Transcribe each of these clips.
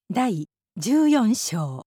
第14章。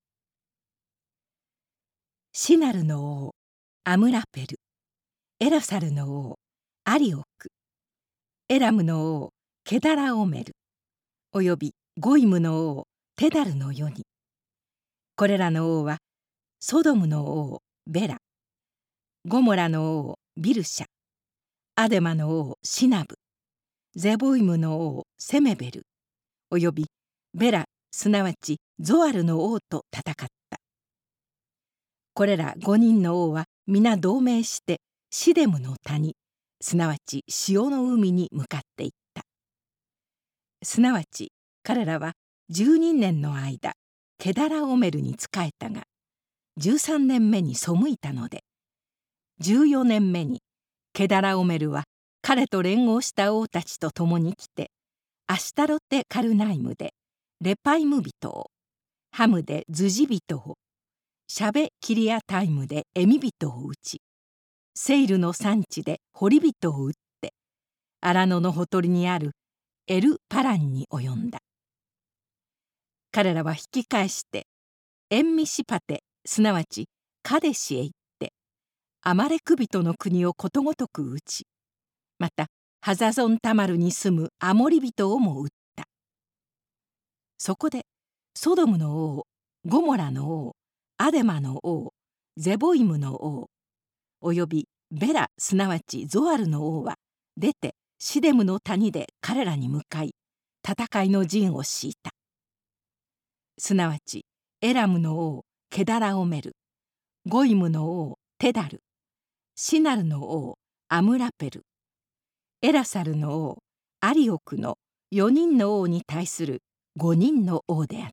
シナルの王アムラペル、エラサルの王アリオク、エラムの王ケダラオメル、およびゴイムの王テダルの世に、これらの王はソドムの王ベラ、ゴモラの王ビルシャ、アデマの王シナブ、ゼボイムの王セメベル、およびベラすなわちゾアルの王と戦った。これら5人の王は皆同盟してシデムの谷、すなわち潮の海に向かっていった。すなわち彼らは12年の間ケダラオメルに仕えたが、13年目に背いたので、14年目にケダラオメルは彼と連合した王たちと共に来て、アシュタロテ・カルナイムでレパイム人を、ハムでズジ人を、シャベキリアタイムでエミ人を撃ち、セイルの産地でホリ人を撃って、アラノのほとりにあるエルパランに及んだ。彼らは引き返してエンミシパテ、すなわちカデシへ行って、アマレク人の国をことごとく撃ち、またハザゾンタマルに住むアモリ人をも撃った。そこでソドムの王、ゴモラの王、アデマの王、ゼボイムの王、およびベラすなわちゾアルの王は出てシデムの谷で彼らに向かい、戦いの陣を敷いた。すなわちエラムの王ケダラオメル、ゴイムの王テダル、シナルの王アムラペル、エラサルの王アリオクの4人の王に対する5人の王であった。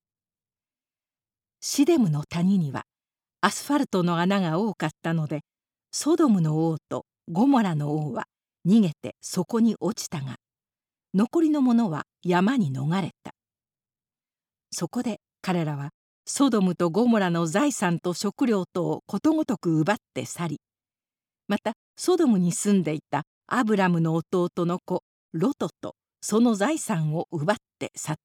シデムの谷にはアスファルトの穴が多かったので、ソドムの王とゴモラの王は逃げてそこに落ちたが、残りの者は山に逃れた。そこで彼らはソドムとゴモラの財産と食料とをことごとく奪って去り、またソドムに住んでいたアブラムの弟の子ロトとその財産を奪って去った。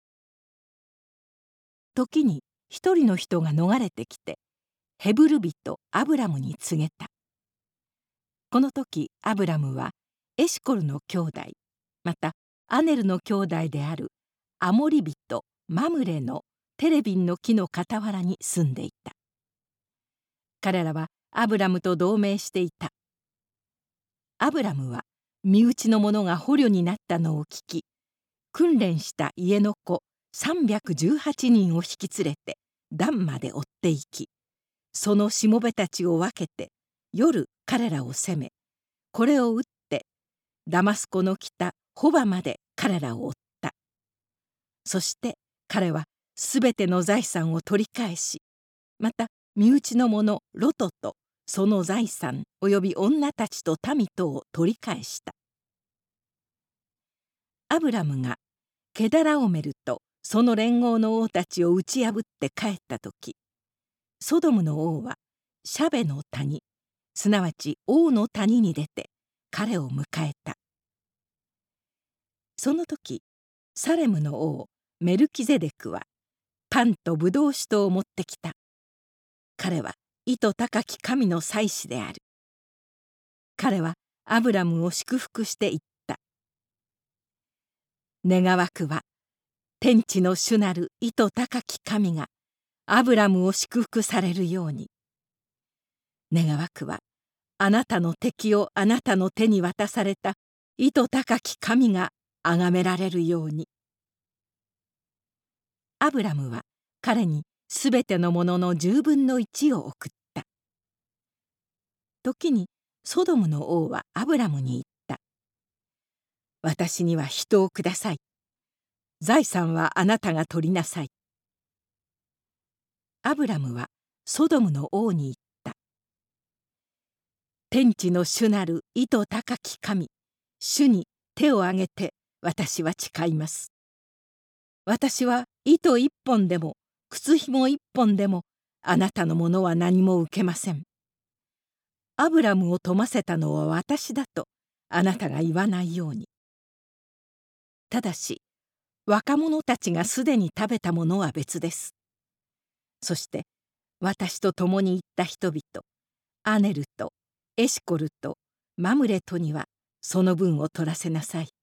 時に一人の人が逃れてきてヘブル人アブラムに告げた。この時アブラムはエシコルの兄弟、またアネルの兄弟であるアモリ人マムレのテレビンの木の傍らに住んでいた。彼らはアブラムと同盟していた。アブラムは身内の者が捕虜になったのを聞き、訓練した家の子318人を引き連れてダンまで追っていき、そのしもべたちを分けて夜彼らを攻め、これを撃ってダマスコの北ホバまで彼らを追った。そして彼はすべての財産を取り返し、また身内の者ロトとその財産および女たちと民とを取り返した。アブラムがケダラオメルとその連合の王たちを打ち破って帰った時、ソドムの王はシャベの谷、すなわち王の谷に出て彼を迎えた。その時サレムの王メルキゼデクはパンとブドウ酒とを持ってきた。彼は意図高き神の祭司である。彼はアブラムを祝福して言った。願わくは天地の主なる意図高き神がアブラムを祝福されるように。願わくはあなたの敵をあなたの手に渡された意図高き神が崇められるように。アブラムは彼にすべてのものの10分の1を送った。時にソドムの王はアブラムに言った。私には人をください。財産はあなたが取りなさい。アブラムはソドムの王に言った。天地の主なる意図高き神、主に手を挙げて私は誓います。私は糸一本でも靴紐一本でもあなたのものは何も受けません。アブラムを富ませたのは私だとあなたが言わないように。ただし若者たちがすでに食べたものは別です。そして私と共に行った人々、アネルとエシコルとマムレとにはその分を取らせなさい。